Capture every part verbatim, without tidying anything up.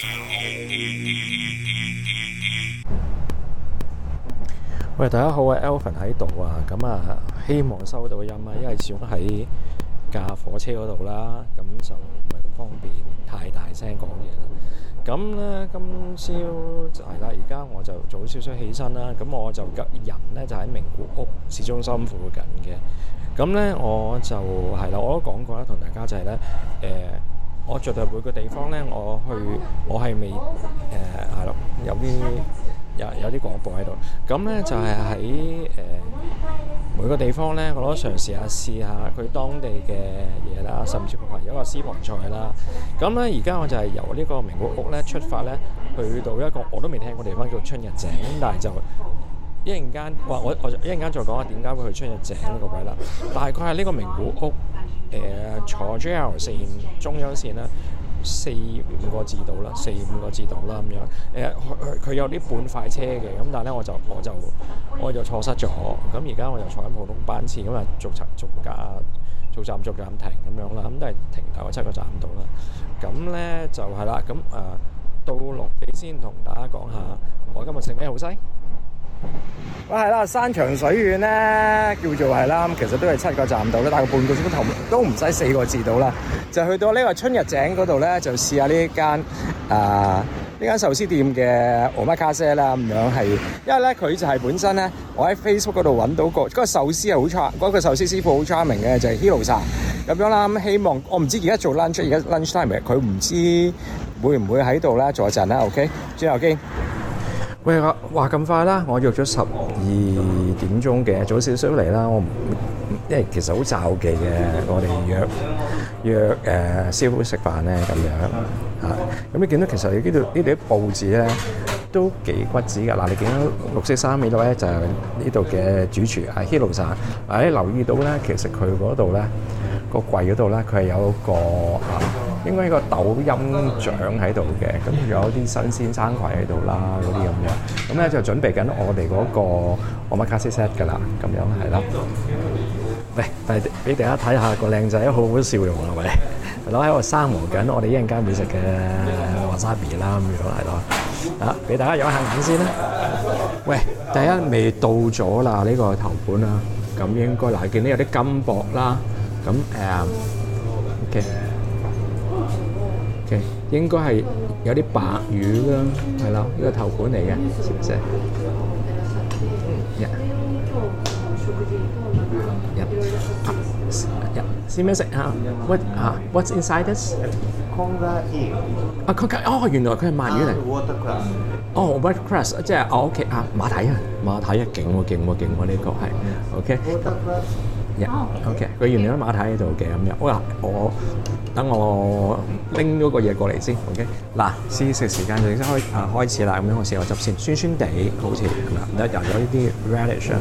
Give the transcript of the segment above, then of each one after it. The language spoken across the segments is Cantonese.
喂，大家好啊 ，Alvin 喺度啊，咁啊，希望收到音啊，因為始終喺架火車嗰度啦，咁就唔係咁方便太大聲講嘢啦。咁咧，今朝就係啦，而家我就早少少起身啦，咁我就人咧就喺名古屋市中心附近嘅。咁咧我就係啦，我都講過啦，同大家就係咧，誒、呃，我着到每個地方咧，我去我係未誒係咯，有啲。有有啲廣播喺度，咁咧就係喺誒每個地方咧，我都嘗試下試下佢當地嘅嘢啦，甚至乎係一個私房菜啦。咁咧而家我就係由呢個名古屋咧出發咧，去到一個我都未聽過地方叫春日井，但係就一陣間話我我一陣間再講下點解會去春日井呢個位啦。大概係呢個名古屋誒、呃、坐 J R 線中央線啦。四五個字到啦，四五個字到啦咁樣。誒、呃，佢佢有啲半快車嘅，咁但係咧我就我就我就錯失咗。咁而家我就坐緊普通班次，咁啊逐層逐架逐站逐站停咁樣啦。咁都係停大概七個站到啦。咁咧就係啦。咁誒、呃、到落地先同大家講下，我今日食咩好西？哇，係啦，山長水遠咧，叫做係啦，其實都係七個站到啦，大概半個鐘頭都唔使四個字到啦，就去到呢個春日井嗰度咧，就試下呢間啊呢間壽司店嘅omakase啦，咁樣係，因為咧佢就係本身咧，我喺 Facebook 嗰度揾到個嗰、嗰個壽司係好 charm，嗰個壽司師傅好 charming 嘅，就係 Hiro-san咁樣啦。咁希望我唔知而家做 lunch，而家 lunch time 佢唔知會唔會喺度啦，坐陣啦 ，OK， 轉頭見。喂，話話咁快啦，我約咗十二點鐘嘅，早少少嚟啦。我唔，因為其實好罩忌嘅，我哋約約誒師傅食飯咧咁樣嚇。咁你見到其實你呢度呢度啲佈置咧都幾骨子㗎。嗱，你見到綠色衫呢度咧就係呢度嘅主廚阿 Hiro-san。誒，留意到咧，其實佢嗰度咧個櫃嗰度咧，佢係有個啊。應該一個抖音獎喺度嘅，咁仲有啲新鮮生葵喺度啦，嗰啲咁樣，咁咧就準備緊我哋嗰個omakase set 㗎啦，咁樣係啦。喂，但係俾大家睇下個靚仔好好笑容啊，喂，係咯喺度生磨緊，我哋一陣間會食嘅 wasabi 啦，咁樣係咯，啊，俾大家養下眼先啦。喂，第一未到咗啦，呢、呢個頭盤啦，咁應該嗱，見到有啲金箔啦，咁誒、uh, ，OK。Okay, 應該係有啲白魚啦，係啦，呢個頭盤嚟嘅，是唔是？呀呀啊呀，試咩食啊 ？What 啊 ？What's inside this？啊，佢哦，原來佢係鰻魚嚟。哦 ，watercress， 即係哦 ，OK 啊，馬蹄啊，馬蹄啊，勁喎，勁喎，勁喎，呢個係 OK。呀 ，OK，佢原來啲馬蹄喺度嘅咁樣。哇，我等我拎咗個嘢過嚟先 ，OK。嗱，試食時間就已經開啊開始啦。咁樣我試個汁先，酸酸地，好似係咪？又有呢啲 relish 啊，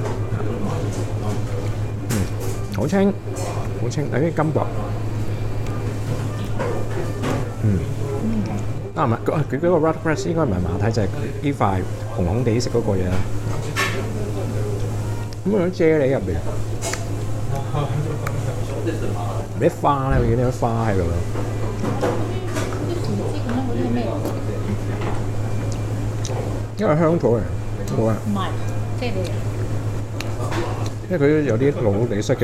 嗯，好清，好清，有啲金箔，嗯，啊唔係，佢佢嗰個 watercress 應該唔係馬蹄，就係呢塊紅紅地色嗰個嘢啦。咁有啲啫喱入邊。啲花咧，我見到啲花喺度咯。因為香草嚟，冇啊。唔係，即係你。因為佢有啲老地色嘅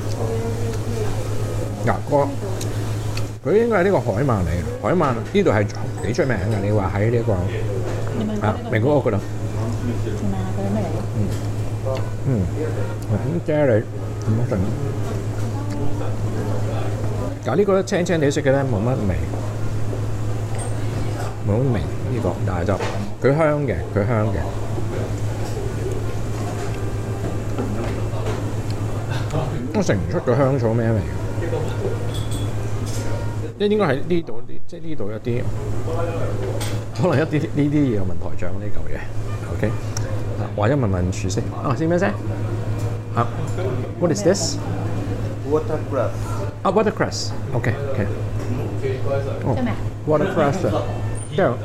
牙哥，佢應該係呢個海鰻嚟嘅。海鰻呢度係幾出名嘅。你話喺呢個啊名古屋嗰度。請問下佢係咩嚟？嗯嗯，咁啫喱咁一陣。但係呢個咧青青地色嘅咧冇乜味，冇乜味呢個，但係就佢香嘅，佢香嘅。我食唔出個香草咩味，即係應該喺呢度，即係呢度一啲，可能一啲呢啲嘢問台長呢嚿嘢 ，OK， 或者問問廚師啊，先咩聲？啊 ，What is this？ Watercress。 啊 ，watercress，OK，OK。哦 ，watercress，即係，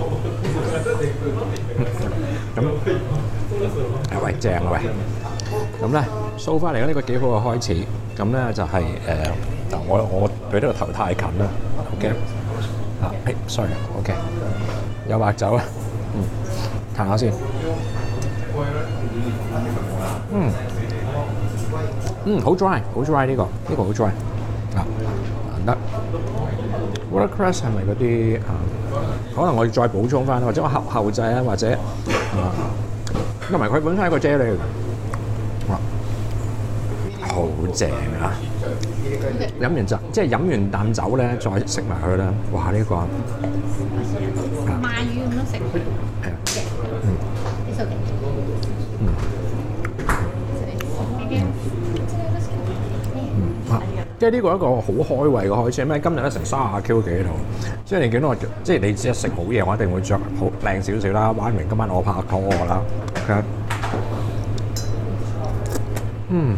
咁，啊喂，正啊喂，咁咧，show 翻嚟咧呢個幾好嘅開始，咁咧就係誒，嗱我我佢呢個頭太近啦 ，OK， 啊，誒，sorry，OK，有白酒啊，嗯，彈下先，嗯，嗯，好 dry，好 dry 呢個，呢個好 dry，啊，難得。Watercress 係咪嗰啲啊？可能我要再補充翻，或者我後後製啊，或者啊，同埋佢本身係一個啫喱嚟嘅，哇，好正啊！飲完就即係飲完啖酒咧，再食埋佢啦。哇！呢、這個鰻魚咁樣食， 係啊， 嗯，呢首嘅， 嗯，嗯啊，即係呢個一個好開胃嘅開始。咩？今日咧成三十 Q 幾度，即係你見到我，即係你只係食好嘢，我一定會着好靚少少啦。玩完今晚我拍拖啦，嗯。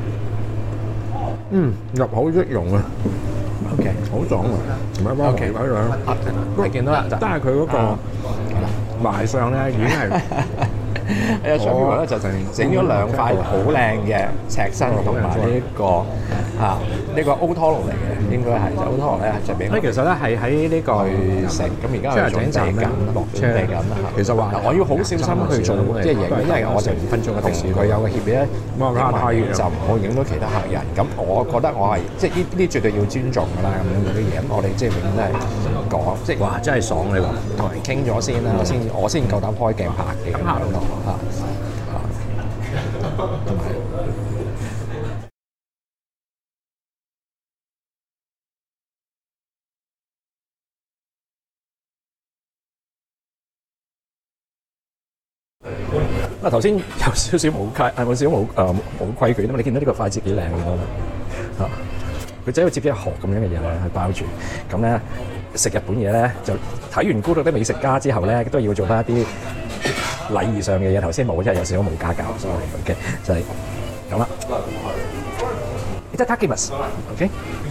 嗯，入口即溶啊 ，OK， 好爽啊，唔係包奇鬼樣，都係見到啦，但係佢嗰個賣相咧已經係， 誒上邊咧就整整咗兩塊好靚嘅赤身同埋呢個啊呢個 Old Toro 嚟嘅，應該係就 Old Toro 咧就俾我。 其實咧係喺呢個食，咁而家係準備緊落車嚟緊啦。 其實話我要好小心去做即係影，因為我就五分鐘嘅同時佢有個協議咧，就唔好影到其他客人。咁我覺得我係即係呢呢絕對要尊重㗎啦，咁樣嗰啲嘢。咁我哋即係永遠都係講，即係哇真係爽你話， 同人傾咗先啦，先我先夠膽開鏡拍嘅。咁客度嚇啊，同埋。 啊頭先有少少冇規，係冇少少冇誒冇規矩，因為你見到呢個筷子幾靚嘅都嚇，佢只係接一殼咁樣嘅嘢咧去包住，咁咧食日本嘢咧就睇完孤獨的美食家之後咧，都要做翻一啲禮儀上嘅嘢。頭先冇，真係有少少冇家教 ，sorry， OK， 就係咁啦。Itadakimasu，OK，OK，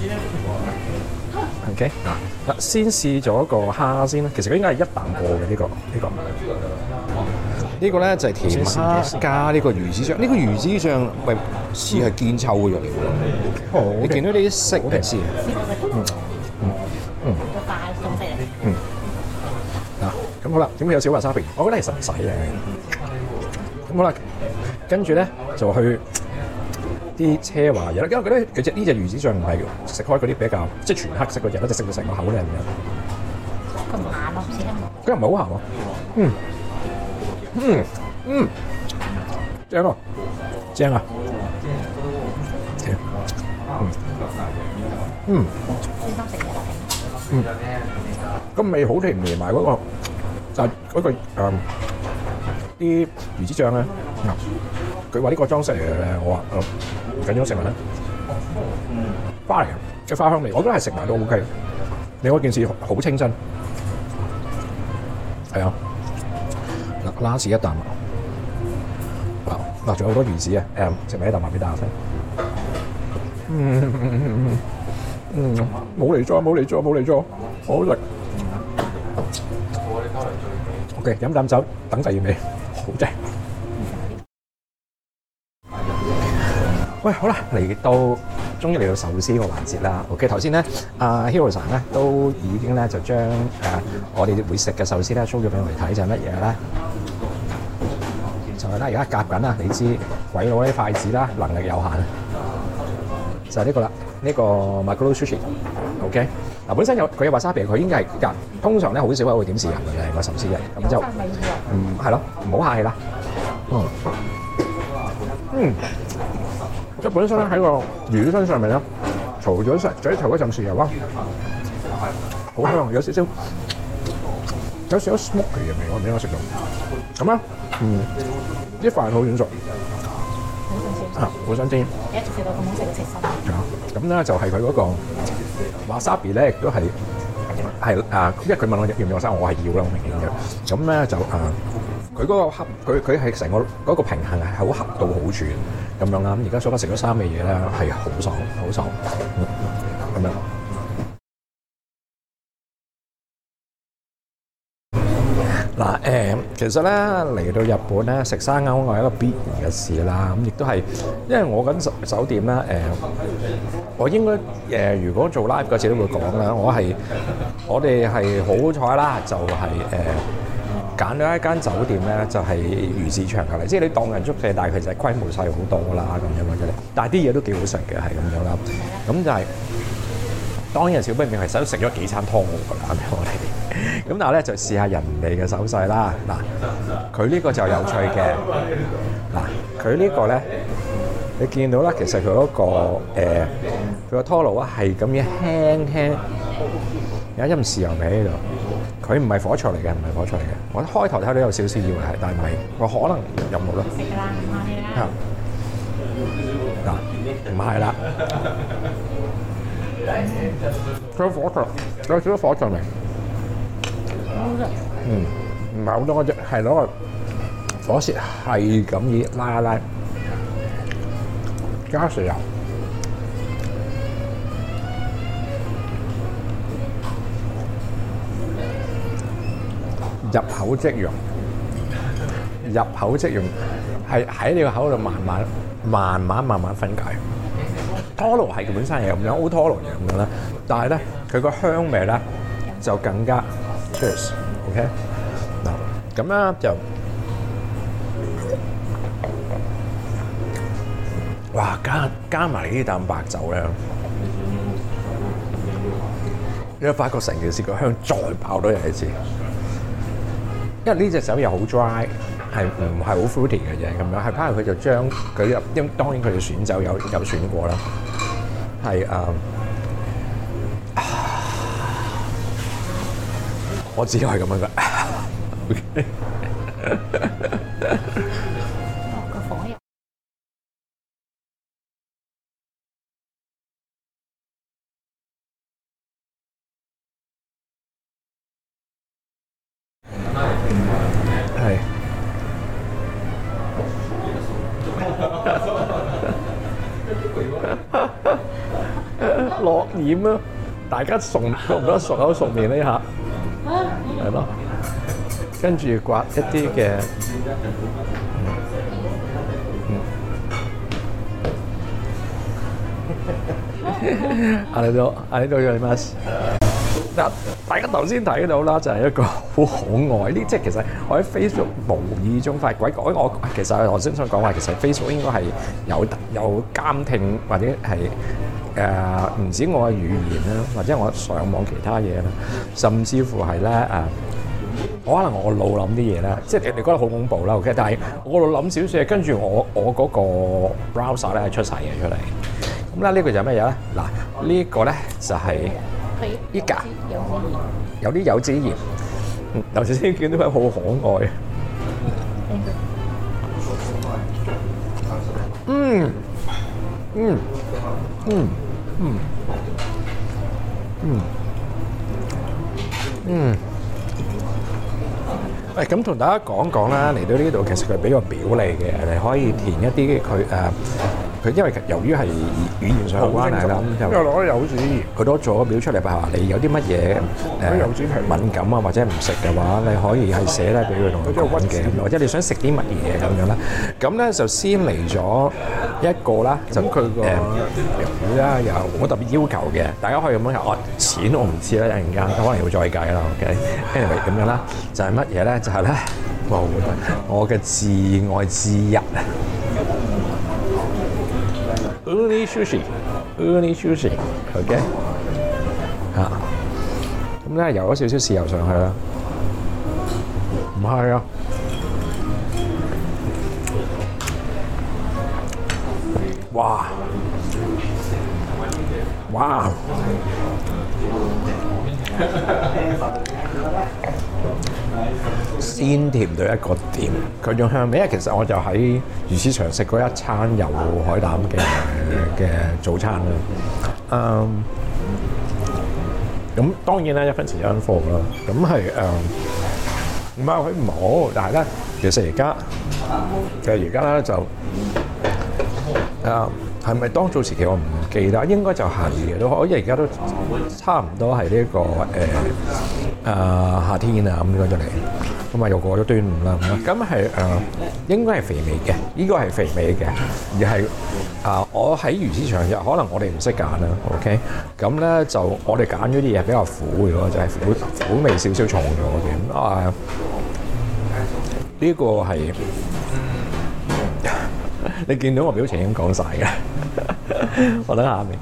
嗱，先試咗個蝦先啦。其實佢應該係一啖過嘅呢個呢個。 呢個咧就係甜蝦加呢個魚子醬，呢個魚子醬喂似係堅臭嘅藥嚟喎。 哦， 你見到呢啲色係似， 嗯嗯嗯嗯嗱，咁好啦，點會有小華沙比？我覺得係神使嘅。咁好啦，跟住咧就去啲奢華嘢啦，因為我覺得佢隻呢隻魚子醬唔係食開嗰啲比較即係全黑色嗰隻，一隻食到成個口靚嘅。 咁鹹咯，似得冇。 佢又唔係好鹹喎，嗯。嗯嗯，正啊，正啊，正，嗯嗯， 專心食嘢啦， 嗯，個味好甜連埋嗰個，就係嗰個誒啲魚子醬咧，佢話呢個裝飾嚟嘅，我話誒唔緊要食埋啦，花嚟嘅，嘅花香味，我覺得係食埋都 O K。另外一件事好清新，係啊。嗱，拉屎一啖啊！嗱，仲有好多魚子啊！誒，食埋一啖話俾大家聽。嗯嗯嗯嗯嗯，冇嚟咗，冇嚟咗，冇嚟咗，好好食。OK，飲啖酒，等第二味，好正。喂，好啦，嚟到終於嚟到壽司個環節啦。OK，頭先咧，阿 Hero 神咧都已經咧就將誒我哋會食嘅壽司咧 show 咗俾我哋睇，就係乜嘢咧？就係咧，而家夾緊啦，你知鬼佬啲筷子啦，能力有限，就係呢個啦，呢個 Maguro Sushi。OK， 嗱本身有佢有 wasabi，佢應該係夾。通常咧好少會點豉油嘅個壽司嘅，咁就嗯係咯，唔好客氣啦。嗯嗯。即本身咧喺個魚身上面咧，塗咗上嘴頭嗰陣豉油啊，好香，有少少有少少 smoky 嘅味，我唔應該食到。咁啊，嗯，啲飯好軟熟，啊，好新鮮。 一直食到咁好食嘅刺身。 啊，咁咧就係佢嗰個 wasabi 咧，亦都係係啊，因為佢問我要唔要 wasabi，我係要啦，好明顯嘅。咁咧就啊。佢嗰個合，佢佢係成個嗰個平衡係好恰到好處咁樣啦。咁而家所講食咗三味嘢咧，係好爽，好爽咁樣。 嗱誒，其實咧嚟到日本咧食生勾係一個必然嘅事啦。咁亦都係，因為我緊酒酒店咧誒、呃，我應該誒、呃、如果做 live 嗰次都會講啦。我係我哋係好彩啦，就係誒揀咗一間酒店咧，就係魚市場隔離，即係你當人宿舍，但係其實規模細好多啦咁樣嘅啫。但係啲嘢都幾好食嘅，係咁樣啦。咁就係、是、當然小不免係使食咗幾餐湯㗎啦，我哋。咁但係咧就試下人哋嘅手勢啦。嗱，佢呢個就有趣嘅。嗱，佢呢個咧，你見到啦，其實佢嗰、嗰個誒，佢個拖爐啊係咁樣輕輕有一陣豉油味喺度。佢唔係火菜嚟嘅，唔係火菜嚟嘅。我開頭睇到有少少以為係，但係唔係。我可能有冇啦？ 食㗎啦，唔怕你啦。 嗱，唔係啦。佢火菜有少少火菜味。嗯，唔係好多啫，係攞個火舌係咁以拉一拉，加豉油，入口即溶，入口即溶，係喺你個口度慢慢、慢慢、慢慢分解。拖羅係本身係咁樣，好拖羅嘅咁樣啦，但係咧佢個香味咧就更加。Cheers，OK， 嗱，咁咧就，哇，加加埋呢啲蛋白酒咧，你會發覺成件事個香再爆多一次，因為呢隻酒又好 dry，係唔係好 fruity 嘅啫，咁樣係反而佢就將佢入，因當然佢哋選酒有有選過啦，係誒。我只係咁樣嘅。OK。 個火入。 係。落鹽啊！大家熟唔覺得熟口熟面呢下？係咯，跟住刮一啲嘅，啊你都啊你都有啲乜？嗱，大家頭先睇到啦，就係一個好可愛呢，即係其實我喺 Facebook 無意中發鬼改我，其實我先想講話，其實 Facebook 應該係有有監聽或者係。誒唔、呃、止我嘅語言啦，或者我上網其他嘢啦，甚至乎係咧誒，我可能我腦諗啲嘢咧，即係你你覺得好恐怖啦 ，OK？ 但係我腦諗少少嘢，跟住我我嗰個 browser 咧係出晒嘢出嚟。咁咧呢個就係乜嘢咧？嗱，這個、呢個咧就係依家有啲柚子鹽，頭先見到佢好可愛。嗯嗯。嗯嗯嗯嗯，誒咁同大家講講啦，嚟到呢度其實佢俾個表你嘅，你可以填一啲佢誒，佢因為由於係語言上嘅關係啦，咁就攞柚子鹽，佢都做個表出嚟，譬如話你有啲乜嘢誒柚子皮敏感啊，或者唔食嘅話，你可以係寫咧俾佢同佢講嘅，或者你想食啲乜嘢咁樣啦。咁咧就先嚟咗一個啦，就佢個表啦有好特別要求嘅，大家可以咁樣哦，錢我唔知啦，一陣間可能要再計啦。OK，anyway 咁樣啦，就係乜嘢咧？就係咧，哇！我嘅摯愛之一啊！ Uni sushi，Uni sushi，OK， 嚇，咁咧游咗少少豉油上去啦，唔係啊，哇，哇，鮮甜到一個點，佢仲香味。因為其實我就喺魚市場食過一餐有海膽嘅嘅早餐啦。嗯，咁當然啦，一分錢一分貨啦。咁係誒，唔係佢唔好，但係咧，其實而家其實而家咧就誒係咪當造時期我唔記得，應該就係嘅都，因為而家都差唔多係呢、這個誒啊、呃、夏天啊咁樣咗嚟，咁啊又過咗端午啦咁，咁係誒應該係肥美嘅，呢、這個係肥美嘅，而係啊、呃、我喺魚市場入，可能我哋唔識揀啦 ，OK， 咁咧就我哋揀咗啲嘢比較苦嘅咯，就係、是、苦苦味少少重咗嘅，啊呢、這個係你見到我表情已經講晒嘅。我等下面。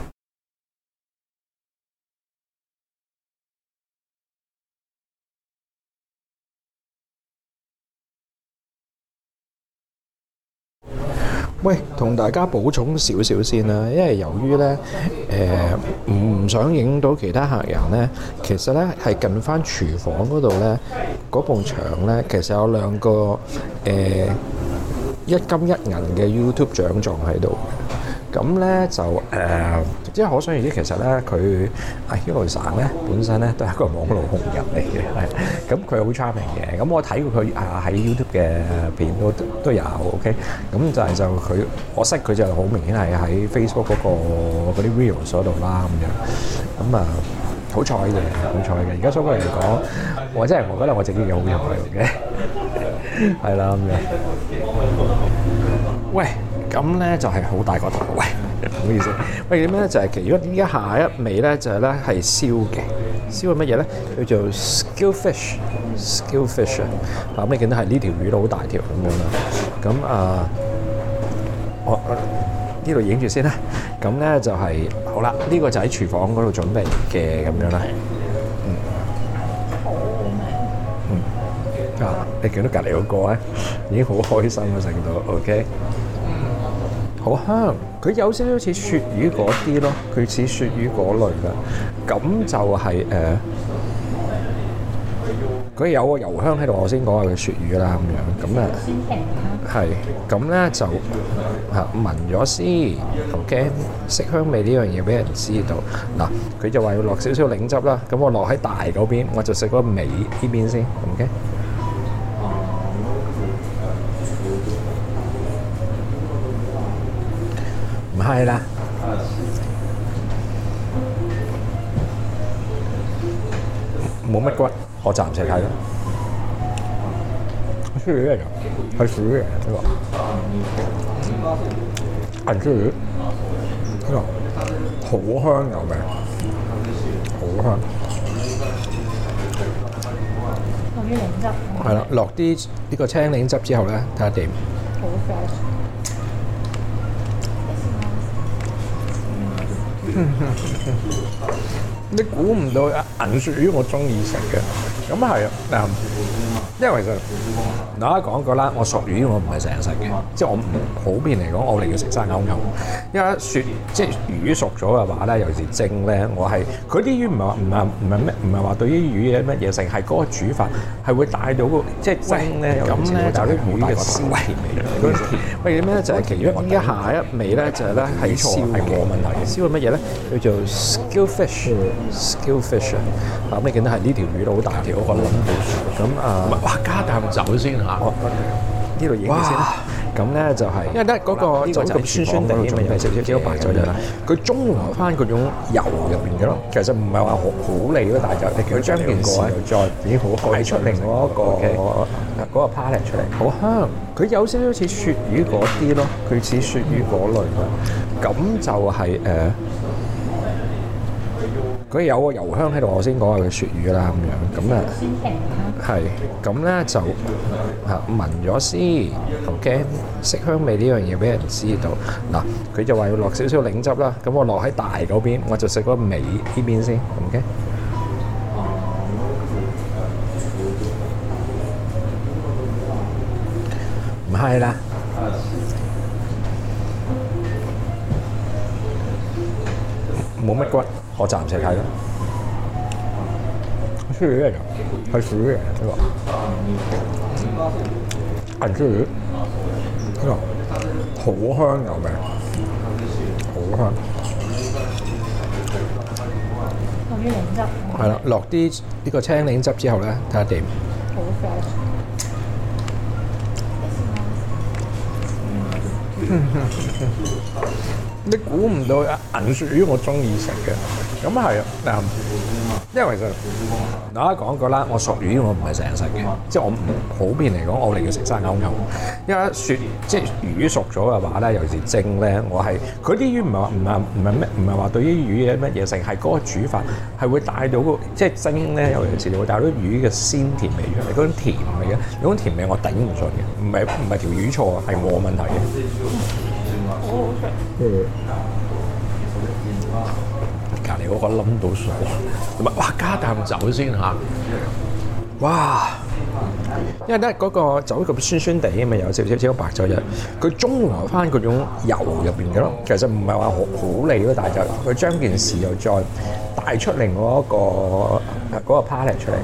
喂，同大家補充少少先啦，因為由於咧誒唔想影到其他客人咧，其實咧係近翻廚房嗰度咧，嗰埲牆咧其實有兩個誒、呃、一金一銀嘅 YouTube 獎狀喺度。咁咧就誒、呃，即係可想而知，其實咧佢阿 Hero 神咧本身咧都係一個網絡紅人嚟嘅，係咁佢好 charming 嘅。咁我睇過佢啊喺 YouTube 嘅片都都有 OK。咁就係就佢，我識佢就好明顯係喺 Facebook 嗰、嗰個嗰啲 Reels 嗰度啦咁樣。咁啊好彩嘅，好彩嘅。而家所謂嚟講，我真係我覺得我自己嘅好彩嘅，係啦咁樣。喂。咁咧就係好大個頭，喂，唔好意思。喂，點咧就係其如果依家下一味咧就係咧係燒嘅，燒係乜嘢咧？叫做 skill fish，skill fish 啊！咁你見到係呢條魚都好大條咁樣啦。咁啊，我呢度影住先啦。咁咧就係、是、好啦，呢、這個就喺廚房嗰度準備嘅咁樣啦。嗯。嗯。啊！你見到隔離嗰個咧已經好開心啦，食到 OK。好香，佢有少少似鱈魚嗰啲咯，佢似鱈魚嗰類嘅，咁就係、是、誒，佢、呃、有個油香喺度，我先講下佢鱈魚啦咁樣，咁啊，係，咁咧就嚇聞咗先 ，OK， 色香味呢樣嘢俾人知道。嗱，佢就話要落少少檸汁啦，咁我落喺大嗰邊，我就食嗰個尾呢邊先 ，OK。唔係啦，冇乜骨，我暫時睇啦。鱈魚嚟㗎，係鱈魚嚟嘅呢個，係鱈魚，呢個好香有味，好香。落啲檸汁。係啦，落啲呢個青檸汁之後咧，睇下點。好香。你估唔到啊！銀鱈魚我中意食嘅，咁係啊，因為就大家講過啦，我熟魚我唔係成日食嘅，即係我唔普遍嚟講，我寧願食生勾勾。因為雪即係魚熟咗嘅話咧，尤其是蒸咧，我係佢啲魚唔係話唔係唔係咩唔係話對於魚有乜嘢食，係嗰個煮法係會帶到個即係蒸咧，咁咧就啲魚嘅鮮甜味。喂，點咧就係其中依家下一味咧就係咧係燒係冇問題嘅，燒係乜嘢咧？叫做 skill fish，skill fish 啊！咁你見到係呢條魚都好大條，我諗咁啊，哇加啖酒先嚇，呢度影住先啦。咁咧就係，因為咧嗰個就咁酸酸地，因為有少少膠白咗啫啦。佢中和翻嗰種油入邊嘅咯，其實唔係話好好膩咯，但係就佢將件事又再已經好帶出另外一個嗰個 palette 出嚟，好香。佢有少少似鱈魚嗰啲咯，佢似鱈魚嗰類嘅，咁就係誒。佢有個油香喺度，我先講下佢鱈魚啦咁樣，咁啊，係，咁咧就嚇聞咗先 ，OK， 色香味呢樣嘢俾人知道。嗱，佢就話要落少少檸汁啦，咁我落喺大嗰邊，我就食嗰個尾呢邊先 ，OK。唔係啦。冇乜骨，我暫時睇啦。鱈魚嚟㗎，係鱈魚嚟嘅呢個，係鱈魚，呢個好香有味，好香。落啲檸汁。係啦，落啲呢個青檸汁之後咧，睇下點。好香。 你估唔到銀鱈魚我中意食嘅，咁係啊，因為其實大家講過啦，我熟魚我唔係成日食嘅，即係我唔普遍嚟講，我嚟要食生勾牛。因為雪即係魚熟咗嘅話咧，尤其是蒸咧，我係佢啲魚唔係話唔係唔係咩唔係話對於魚嘅乜嘢性，係嗰個煮法係會帶到個即係蒸咧，尤其是會帶到魚嘅鮮甜味出嚟，嗰種甜味嘅，嗰種甜味我頂唔順嘅，唔係唔係條魚錯啊，係我問題嘅。 好好食。 嗯。隔離嗰個冧到傻，同埋哇加啖酒先嚇，哇！因為咧嗰個酒咁酸酸地啊嘛，有少少少白酒嘅，佢中和翻嗰種油入邊嘅咯。其實唔係話好好膩咯，但係就佢將件事又再帶出另外一個嗰、嗰個 palate 出嚟。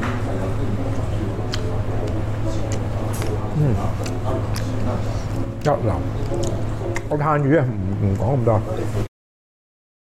嗯，一流。我嘆魚啊，唔唔講咁多。